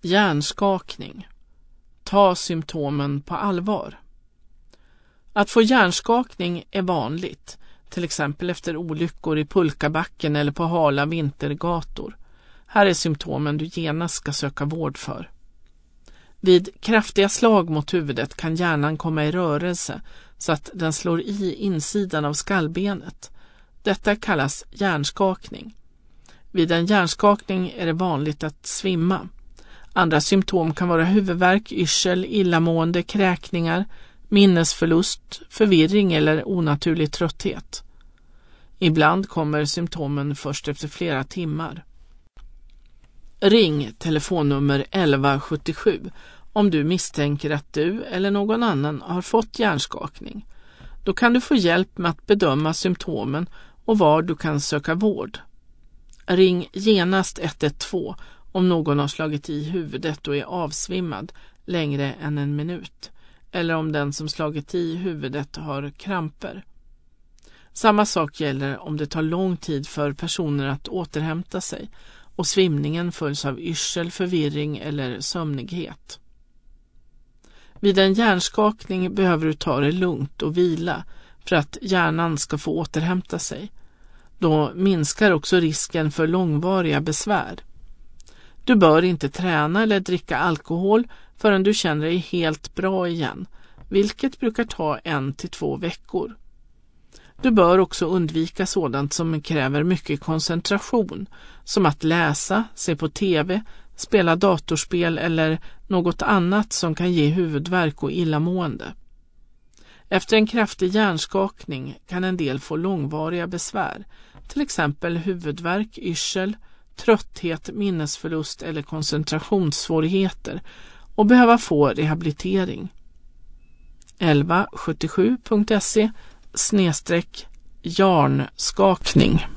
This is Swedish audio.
Hjärnskakning. Ta symptomen på allvar. Att få hjärnskakning är vanligt, till exempel efter olyckor i pulkabacken eller på hala vintergator. Här är symptomen du genast ska söka vård för. Vid kraftiga slag mot huvudet kan hjärnan komma i rörelse så att den slår i insidan av skallbenet. Detta kallas hjärnskakning. Vid en hjärnskakning är det vanligt att svimma. Andra symptom kan vara huvudvärk, yrsel, illamående, kräkningar, minnesförlust, förvirring eller onaturlig trötthet. Ibland kommer symptomen först efter flera timmar. Ring telefonnummer 1177 om du misstänker att du eller någon annan har fått hjärnskakning. Då kan du få hjälp med att bedöma symptomen och var du kan söka vård. Ring genast 112 om någon har slagit i huvudet och är avsvimmad längre än en minut, eller om den som slagit i huvudet har kramper. Samma sak gäller om det tar lång tid för personer att återhämta sig och svimningen följs av yrsel, förvirring eller sömnighet. Vid en hjärnskakning behöver du ta det lugnt och vila för att hjärnan ska få återhämta sig. Då minskar också risken för långvariga besvär. Du bör inte träna eller dricka alkohol förrän du känner dig helt bra igen, vilket brukar ta 1 till 2 veckor. Du bör också undvika sådant som kräver mycket koncentration, som att läsa, se på tv, spela datorspel eller något annat som kan ge huvudvärk och illamående. Efter en kraftig hjärnskakning kan en del få långvariga besvär, till exempel huvudvärk, yrsel, trötthet, minnesförlust eller koncentrationssvårigheter och behöva få rehabilitering. 1177.se/hjärnskakning